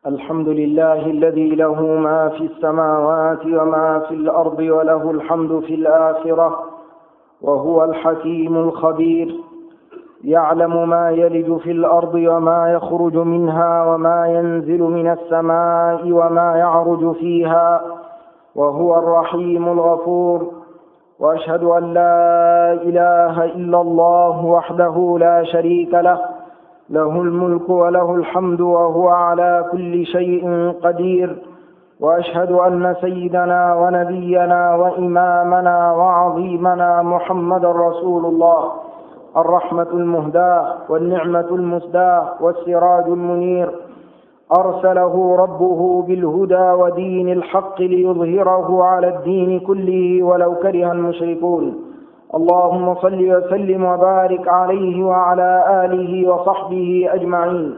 الحمد لله الذي له ما في السماوات وما في الأرض وله الحمد في الآخرة، وهو الحكيم الخبير، يعلم ما يلج في الأرض وما يخرج منها وما ينزل من السماء وما يعرج فيها، وهو الرحيم الغفور. وأشهد أن لا إله إلا الله وحده لا شريك له، له الملك وله الحمد وهو على كل شيء قدير. وأشهد أن سيدنا ونبينا وإمامنا وعظيمنا محمد رسول الله، الرحمة المهداة والنعمة المسداة والسراج المنير، أرسله ربه بالهدى ودين الحق ليظهره على الدين كله ولو كره المشركون. اللهم صل وسلم وبارك عليه وعلى آله وصحبه أجمعين.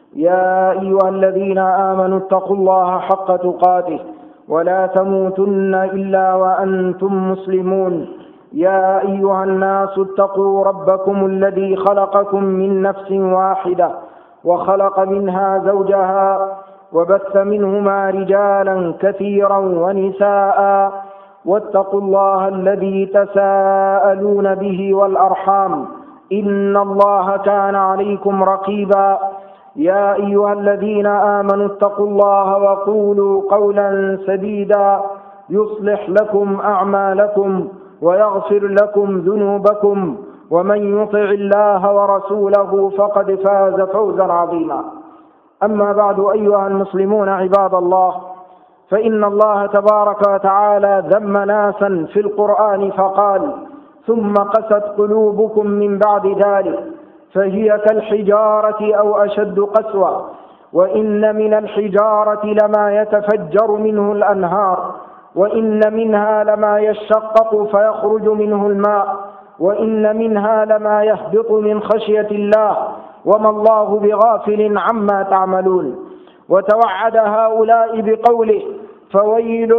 يا أيها الذين آمنوا اتقوا الله حق تقاته ولا تموتن إلا وأنتم مسلمون. يا أيها الناس اتقوا ربكم الذي خلقكم من نفس واحدة وخلق منها زوجها وبث منهما رجالا كثيرا ونساء، واتقوا الله الذي تساءلون به والأرحام، إن الله كان عليكم رقيبا. يا أيها الذين آمنوا اتقوا الله وقولوا قولا سديدا يصلح لكم أعمالكم ويغفر لكم ذنوبكم، ومن يطع الله ورسوله فقد فاز فوزا عظيما. أما بعد، أيها المسلمون عباد الله، فإن الله تبارك وتعالى ذم ناسا في القرآن فقال: ثم قست قلوبكم من بعد ذلك فهي كالحجارة أو أشد قسوة، وإن من الحجارة لما يتفجر منه الأنهار، وإن منها لما يشقق فيخرج منه الماء، وإن منها لما يهبط من خشية الله، وما الله بغافل عما تعملون. وتوعد هؤلاء بقوله: فويل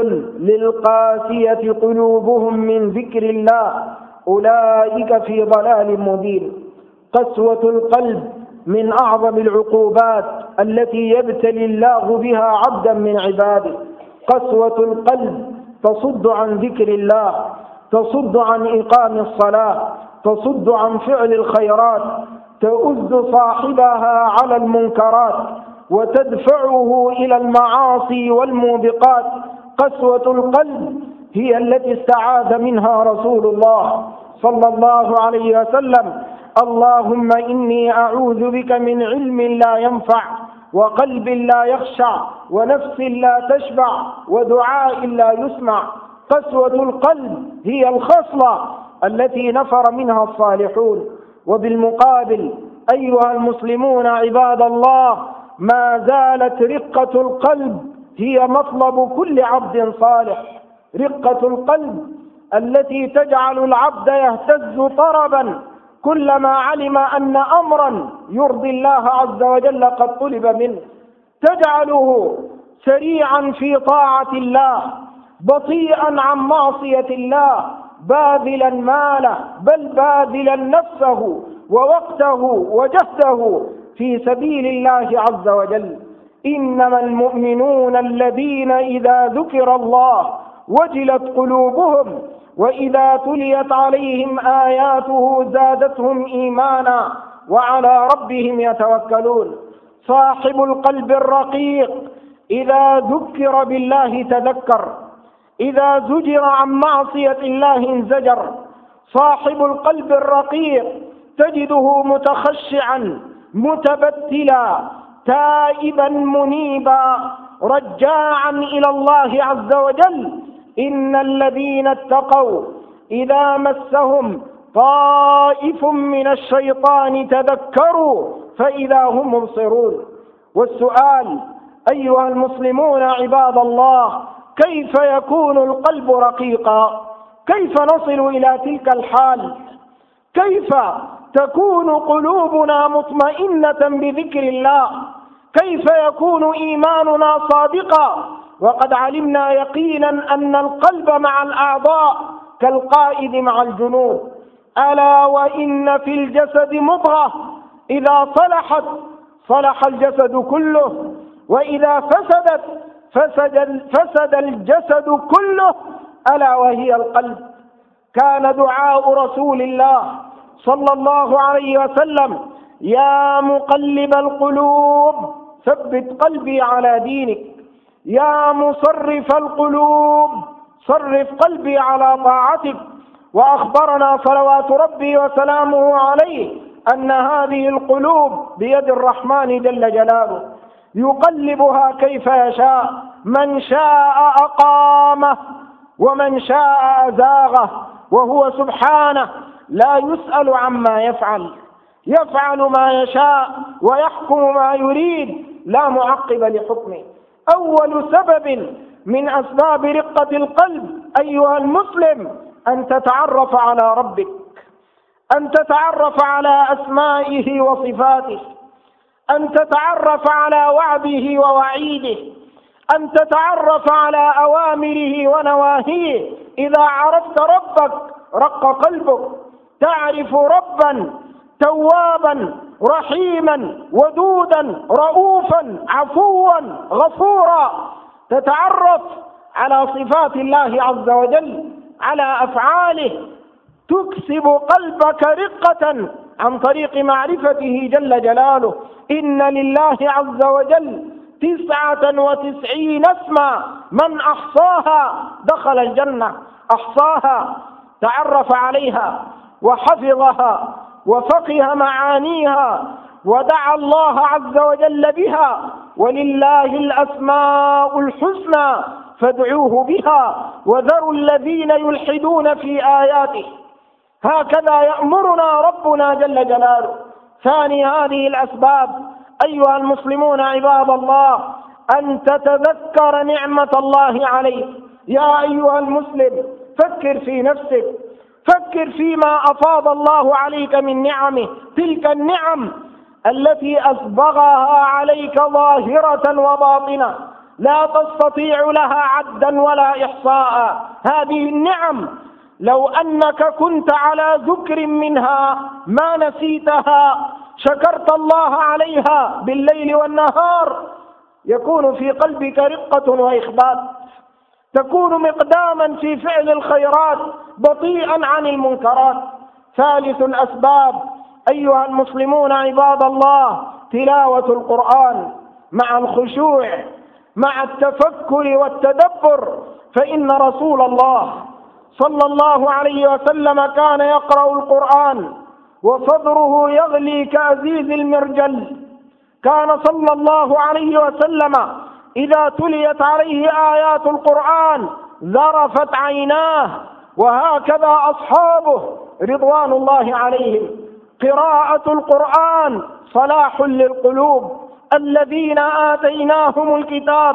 للقاسية قلوبهم من ذكر الله أولئك في ضلال مبين. قسوة القلب من أعظم العقوبات التي يبتلي الله بها عبدا من عباده. قسوة القلب تصد عن ذكر الله، تصد عن إقام الصلاة، تصد عن فعل الخيرات، تؤذ صاحبها على المنكرات، وتدفعه إلى المعاصي والموبقات. قسوة القلب هي التي استعاذ منها رسول الله صلى الله عليه وسلم: اللهم إني أعوذ بك من علم لا ينفع، وقلب لا يخشع، ونفس لا تشبع، ودعاء لا يسمع. قسوة القلب هي الخصلة التي نفر منها الصالحون. وبالمقابل أيها المسلمون عباد الله، ما زالت رقة القلب هي مطلب كل عبد صالح. رقة القلب التي تجعل العبد يهتز طربا كلما علم أن أمرا يرضي الله عز وجل قد طلب منه، تجعله سريعا في طاعة الله، بطيئا عن معصية الله، باذلا ماله، بل باذلا نفسه ووقته وجهده في سبيل الله عز وجل. إنما المؤمنون الذين إذا ذكر الله وجلت قلوبهم وإذا تليت عليهم آياته زادتهم إيمانا وعلى ربهم يتوكلون. صاحب القلب الرقيق إذا ذكر بالله تذكر، إذا زجر عن معصية الله انزجر. صاحب القلب الرقيق تجده متخشعا متبتلا تائبا منيبا رجاعا إلى الله عز وجل. إن الذين اتقوا إذا مسهم طائف من الشيطان تذكروا فإذا هم مبصرون. والسؤال أيها المسلمون عباد الله: كيف يكون القلب رقيقا؟ كيف نصل إلى تلك الحال؟ كيف تكون قلوبنا مطمئنة بذكر الله؟ كيف يكون إيماننا صادقا وقد علمنا يقينا أن القلب مع الأعضاء كالقائد مع الجنود؟ ألا وإن في الجسد مضغة إذا صلحت صلح الجسد كله، وإذا فسد الجسد كله، ألا وهي القلب. كان دعاء رسول الله صلى الله عليه وسلم: يا مقلب القلوب ثبت قلبي على دينك، يا مصرف القلوب صرف قلبي على طاعتك. وأخبرنا صلوات ربي وسلامه عليه أن هذه القلوب بيد الرحمن جل جلاله، يقلبها كيف يشاء، من شاء أقامه ومن شاء أزاغه، وهو سبحانه لا يسأل عما يفعل، يفعل ما يشاء ويحكم ما يريد، لا معقب لحكمه. أول سبب من أسباب رقة القلب أيها المسلم أن تتعرف على ربك، أن تتعرف على أسمائه وصفاته، أن تتعرف على وعده ووعيده، أن تتعرف على أوامره ونواهيه. إذا عرفت ربك رق قلبك، تعرف ربا توابا رحيما ودودا رؤوفا عفوا غفورا، تتعرف على صفات الله عز وجل، على أفعاله، تكسب قلبك رقة عن طريق معرفته جل جلاله. إن لله عز وجل 99 اسما، من أحصاها دخل الجنة. أحصاها، تعرف عليها وحفظها وفقه معانيها ودعا الله عز وجل بها. ولله الأسماء الحسنى فادعوه بها وذروا الذين يلحدون في آياته. هكذا يأمرنا ربنا جل جلاله. ثاني هذه الأسباب أيها المسلمون عباد الله أن تتذكر نعمة الله عليك. يا أيها المسلم فكر في نفسك، فكر فيما أفاض الله عليك من نعمه، تلك النعم التي أسبغها عليك ظاهرة وباطنة لا تستطيع لها عدا ولا إحصاء. هذه النعم لو أنك كنت على ذكر منها ما نسيتها، شكرت الله عليها بالليل والنهار، يكون في قلبك رقة وإخبات، تكون مقداما في فعل الخيرات، بطيئا عن المنكرات. ثالث الأسباب أيها المسلمون عباد الله تلاوة القرآن مع الخشوع، مع التفكر والتدبر. فإن رسول الله صلى الله عليه وسلم كان يقرأ القرآن وصدره يغلي كأزيز المرجل. كان صلى الله عليه وسلم إذا تليت عليه آيات القرآن ذرفت عيناه، وهكذا أصحابه رضوان الله عليهم. قراءة القرآن صلاح للقلوب. الذين آتيناهم الكتاب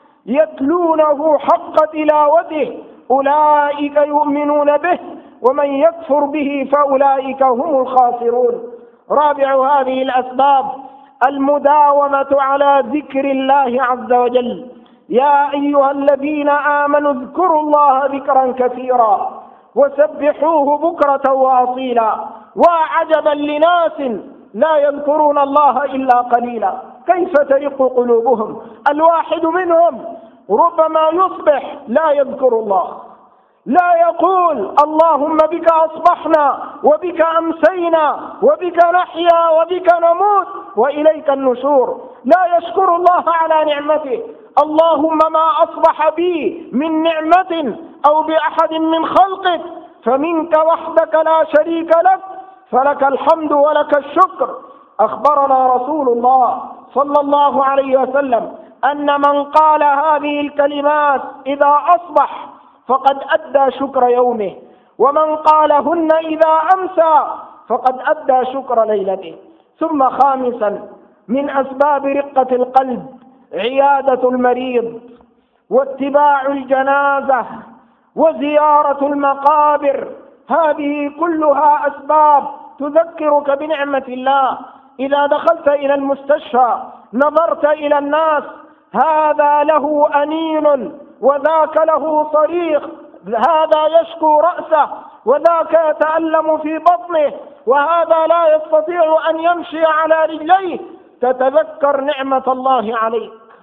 يتلونه حق تلاوته أولئك يؤمنون به ومن يكفر به فأولئك هم الخاسرون. رابع هذه الأسباب المداومة على ذكر الله عز وجل. يا أيها الذين آمنوا اذكروا الله ذكرا كثيرا وسبحوه بكرة وأصيلا. وعجبا لناس لا يذكرون الله إلا قليلا، كيف ترق قلوبهم. الواحد منهم ربما يصبح لا يذكر الله، لا يقول اللهم بك أصبحنا وبك أمسينا وبك نحيا وبك نموت وإليك النشور. لا يشكر الله على نعمته. اللهم ما أصبح بي من نعمة أو بأحد من خلقك فمنك وحدك لا شريك لك، فلك الحمد ولك الشكر. أخبرنا رسول الله صلى الله عليه وسلم أن من قال هذه الكلمات إذا أصبح فقد أدى شكر يومه، ومن قالهن إذا أمسى فقد أدى شكر ليلته. ثم خامسا من أسباب رقة القلب عيادة المريض واتباع الجنازة وزيارة المقابر. هذه كلها أسباب تذكرك بنعمة الله. إذا دخلت إلى المستشفى نظرت إلى الناس، هذا له أنين وذاك له صريخ، هذا يشكو رأسه وذاك يتألم في بطنه وهذا لا يستطيع أن يمشي على رجليه، تتذكر نعمة الله عليك.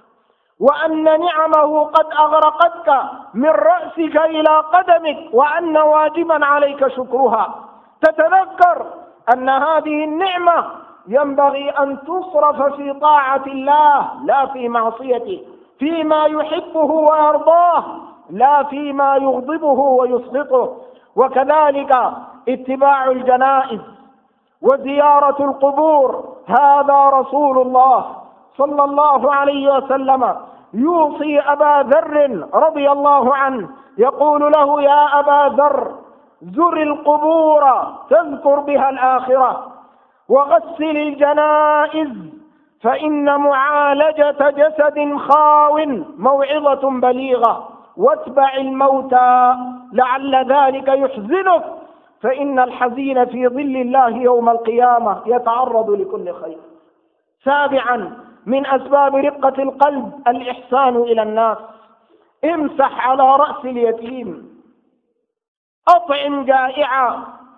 وأن نعمه قد أغرقتك من رأسك إلى قدمك، وأن واجبا عليك شكرها. تتذكر أن هذه النعمة ينبغي أن تصرف في طاعة الله لا في معصيته، فيما يحبه ويرضاه لا فيما يغضبه ويسخطه. وكذلك اتباع الجنائز وزيارة القبور، هذا رسول الله صلى الله عليه وسلم يوصي أبا ذر رضي الله عنه، يقول له: يا أبا ذر، زر القبور تذكر بها الآخرة، وغسل الجنائز، فإن معالجة جسد خاو موعظة بليغة، واتبع الموتى لعل ذلك يحزنك، فإن الحزين في ظل الله يوم القيامة يتعرض لكل خير. سابعا من أسباب رقة القلب الإحسان إلى الناس. امسح على رأس اليتيم، أطعم جائعا،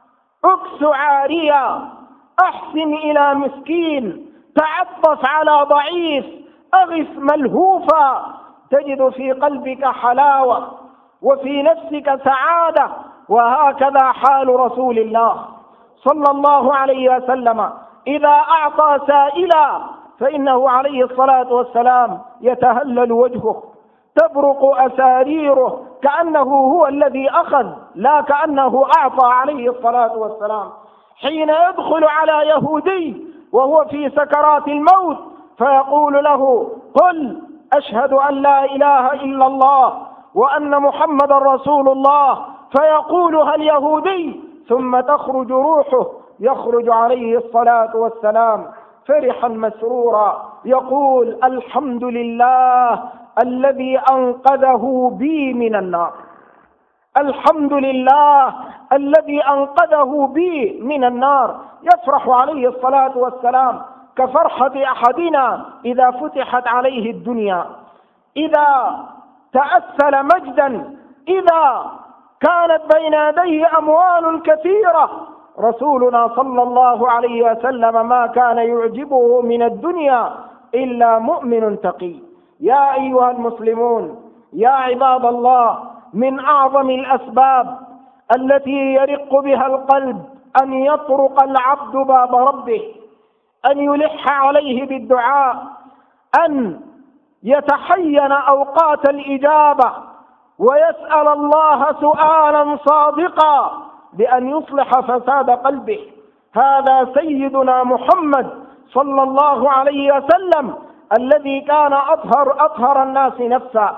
اكس عاريا، أحسن إلى مسكين، تعطف على ضعيف، أغث ملهوفا، تجد في قلبك حلاوة وفي نفسك سعادة. وهكذا حال رسول الله صلى الله عليه وسلم، إذا أعطى سائلا فإنه عليه الصلاة والسلام يتهلل وجهه، تبرق أساريره، كأنه هو الذي أخذ لا كأنه أعطى عليه الصلاة والسلام. حين يدخل على يهودي وهو في سكرات الموت فيقول له: قل أشهد أن لا إله إلا الله وأن محمد رسول الله، فيقولها اليهودي ثم تخرج روحه، يخرج عليه الصلاة والسلام فرحا مسرورا يقول: الحمد لله الذي أنقذه بي من النار، الحمد لله الذي أنقذه بي من النار. يفرح عليه الصلاة والسلام كفرحة أحدنا إذا فتحت عليه الدنيا، إذا تأثل مجدا، إذا كانت بين يديه أموال كثيرة. رسولنا صلى الله عليه وسلم ما كان يعجبه من الدنيا إلا مؤمن تقي. يا أيها المسلمون، يا عباد الله، من أعظم الأسباب التي يرق بها القلب أن يطرق العبد باب ربه، أن يلح عليه بالدعاء، أن يتحين أوقات الإجابة ويسأل الله سؤالا صادقا بأن يصلح فساد قلبه. هذا سيدنا محمد صلى الله عليه وسلم الذي كان أطهر الناس نفسا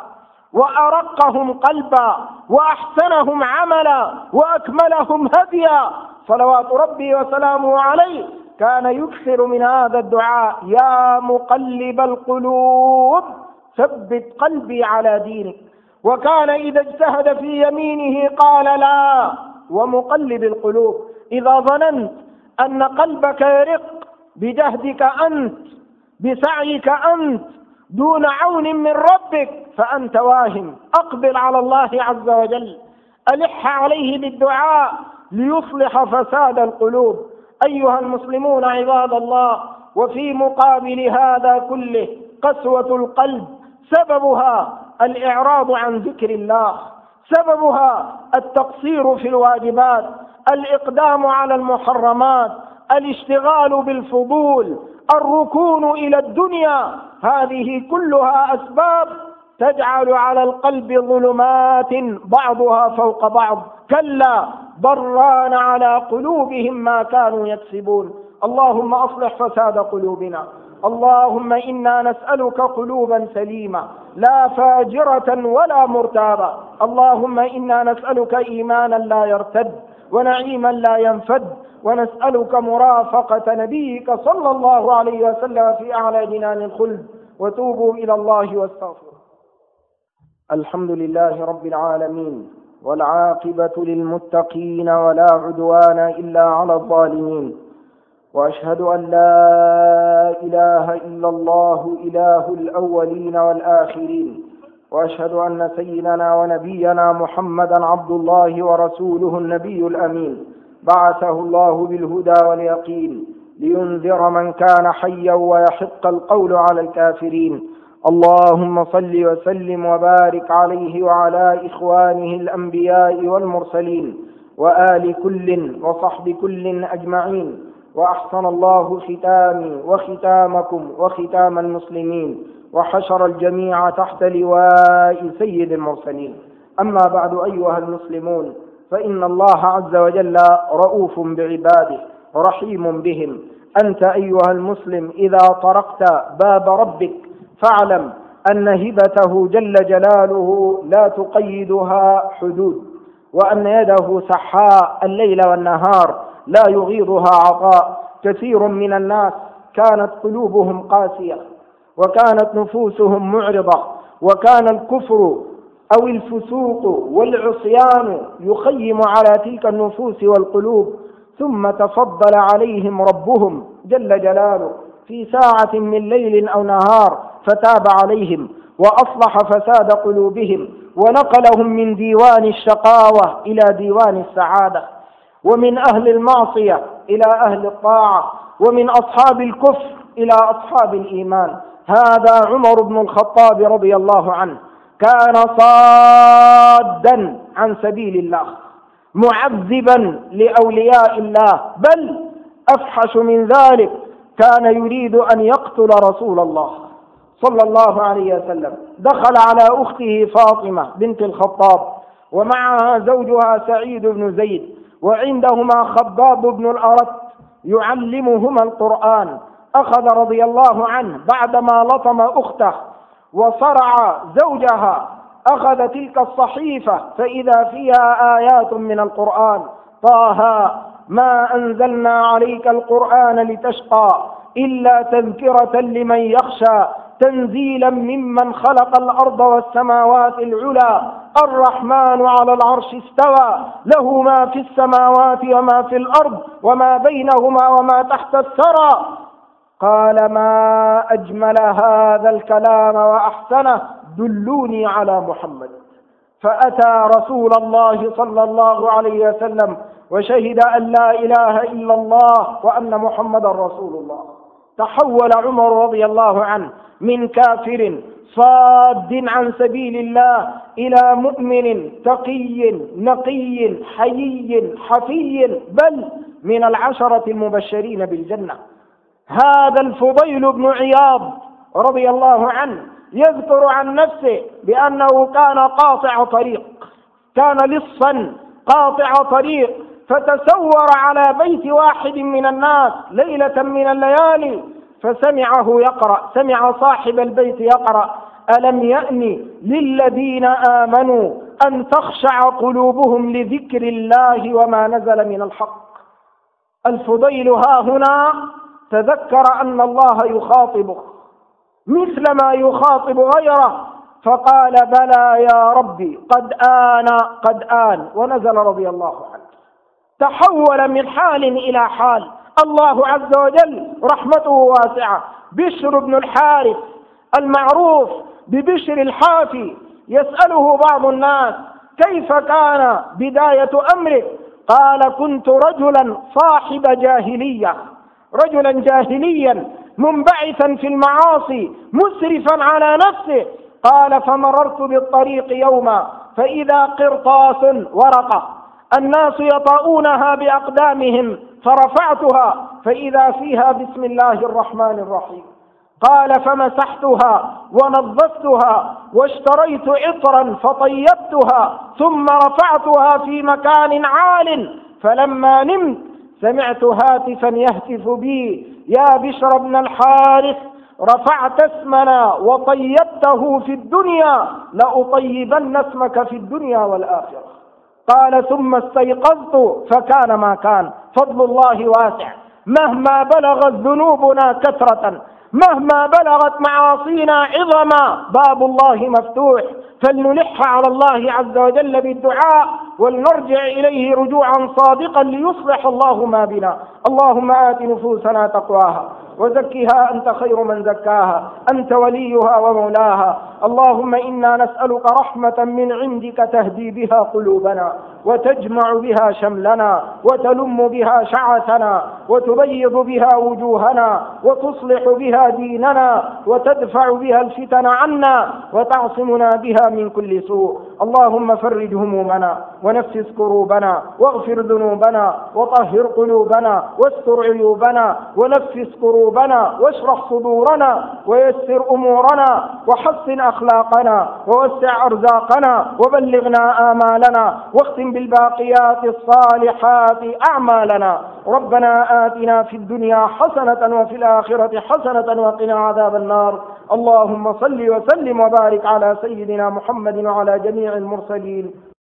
وأرقهم قلبا وأحسنهم عملا وأكملهم هديا، صلوات ربي وسلامه عليه، كان يكثر من هذا الدعاء: يا مقلب القلوب ثبت قلبي على دينك. وكان إذا اجتهد في يمينه قال: لا ومقلب القلوب، إذا ظننت أن قلبك يرق بجهدك أنت، بسعيك أنت، دون عون من ربك، فأنت واهم. أقبل على الله عز وجل، ألح عليه بالدعاء ليصلح فساد القلوب. أيها المسلمون عباد الله، وفي مقابل هذا كله قسوة القلب سببها الإعراض عن ذكر الله، سببها التقصير في الواجبات، الإقدام على المحرمات، الاشتغال بالفضول، الركون إلى الدنيا. هذه كلها أسباب تجعل على القلب ظلمات بعضها فوق بعض. كلا بران على قلوبهم ما كانوا يكسبون. اللهم أصلح فساد قلوبنا. اللهم إنا نسألك قلوبا سليمة لا فاجرة ولا مرتابة. اللهم إنا نسألك إيمانا لا يرتد ونعيما لا ينفد، ونسألك مرافقة نبيك صلى الله عليه وسلم في أعلى جنان الخلد. وتوبوا إلى الله واستغفروا. الحمد لله رب العالمين، والعاقبة للمتقين، ولا عدوان إلا على الظالمين. وأشهد أن لا إله إلا الله إله الأولين والآخرين، وأشهد أن سيدنا ونبينا محمدا عبد الله ورسوله النبي الأمين، بعثه الله بالهدى واليقين لينذر من كان حيا ويحق القول على الكافرين. اللهم صل وسلم وبارك عليه وعلى إخوانه الأنبياء والمرسلين وآل كل وصحب كل أجمعين. وأحسن الله ختامي وختامكم وختام المسلمين وحشر الجميع تحت لواء سيد المرسلين. أما بعد أيها المسلمون، فإن الله عز وجل رؤوف بعباده رحيم بهم. أنت أيها المسلم إذا طرقت باب ربك فاعلم أن هبته جل جلاله لا تقيدها حدود، وأن يده سحاء الليل والنهار لا يغيضها عطاء. كثير من الناس كانت قلوبهم قاسية، وكانت نفوسهم معرضة، وكان الكفر أو الفسوق والعصيان يخيم على تلك النفوس والقلوب، ثم تفضل عليهم ربهم جل جلاله في ساعة من ليل أو نهار فتاب عليهم وأصلح فساد قلوبهم، ونقلهم من ديوان الشقاوة إلى ديوان السعادة، ومن أهل المعصية إلى أهل الطاعة، ومن أصحاب الكفر إلى أصحاب الإيمان. هذا عمر بن الخطاب رضي الله عنه، كان صادا عن سبيل الله، معذبا لأولياء الله، بل أفحش من ذلك كان يريد أن يقتل رسول الله صلى الله عليه وسلم. دخل على أخته فاطمة بنت الخطاب ومعها زوجها سعيد بن زيد، وعندهما خباب بن الأرت يعلمهما القرآن. أخذ رضي الله عنه بعدما لطم أخته وصرع زوجها، أخذ تلك الصحيفة فإذا فيها آيات من القرآن: طه ما أنزلنا عليك القرآن لتشقى إلا تذكرة لمن يخشى تنزيلا ممن خلق الأرض والسماوات العلى الرحمن على العرش استوى له ما في السماوات وما في الأرض وما بينهما وما تحت الثرى. قال: ما أجمل هذا الكلام وأحسنه، دلوني على محمد. فأتى رسول الله صلى الله عليه وسلم وشهد أن لا إله إلا الله وأن محمد رسول الله. تحول عمر رضي الله عنه من كافر صاد عن سبيل الله إلى مؤمن تقي نقي حيي حفي، بل من العشرة المبشرين بالجنة. هذا الفضيل بن عياض رضي الله عنه يذكر عن نفسه بأنه كان قاطع طريق، كان لصا قاطع طريق، فتسور على بيت واحد من الناس ليلة من الليالي فسمعه يقرأ، سمع صاحب البيت يقرأ: ألم يأن للذين آمنوا أن تخشع قلوبهم لذكر الله وما نزل من الحق. الفضيل ها هنا تذكر أن الله يخاطبه مثل ما يخاطب غيره، فقال: بلى يا ربي قد آن، ونزل رضي الله عنه. تحول من حال إلى حال. الله عز وجل رحمته واسعة. بشر بن الحارث المعروف ببشر الحافي، يسأله بعض الناس: كيف كان بداية أمرك؟ قال: كنت رجلا صاحب جاهلية، رجلا جاهليا منبعثا في المعاصي مسرفا على نفسه. قال: فمررت بالطريق يوما فإذا قرطاس ورقة الناس يطؤونها بأقدامهم، فرفعتها فإذا فيها بسم الله الرحمن الرحيم. قال: فمسحتها ونظفتها واشتريت عطرا فطيبتها ثم رفعتها في مكان عال، فلما نمت سمعت هاتفا يهتف بي: يا بشر بن الحارث، رفعت اسمنا وطيبته في الدنيا، لأطيبن اسمك في الدنيا والآخرة. قال: ثم استيقظت فكان ما كان. فضل الله واسع. مهما بلغت ذنوبنا كثرة، مهما بلغت معاصينا عظما، باب الله مفتوح، فلنلح على الله عز وجل بالدعاء ولنرجع إليه رجوعا صادقا ليصلح الله ما بنا. اللهم آت نفوسنا تقواها وزكها أنت خير من زكاها، أنت وليها ومولاها. اللهم إنا نسألك رحمة من عندك تهدي بها قلوبنا، وتجمع بها شملنا، وتلم بها شعثنا، وتبيض بها وجوهنا، وتصلح بها ديننا، وتدفع بها الفتن عنا، وتعصمنا بها من كل سوء. اللهم فرج همومنا، ونفس كروبنا، واغفر ذنوبنا، وطهر قلوبنا، واستر عيوبنا، ونفس كروبنا، واشرح صدورنا، ويسر أمورنا، وحسن أخلاقنا، ووسع أرزاقنا، وبلغنا آمالنا، واختم بالباقيات الصالحات أعمالنا. ربنا آتنا في الدنيا حسنة وفي الآخرة حسنة وقنا عذاب النار. اللهم صل وسلم وبارك على سيدنا محمد وعلى جميع المرسلين.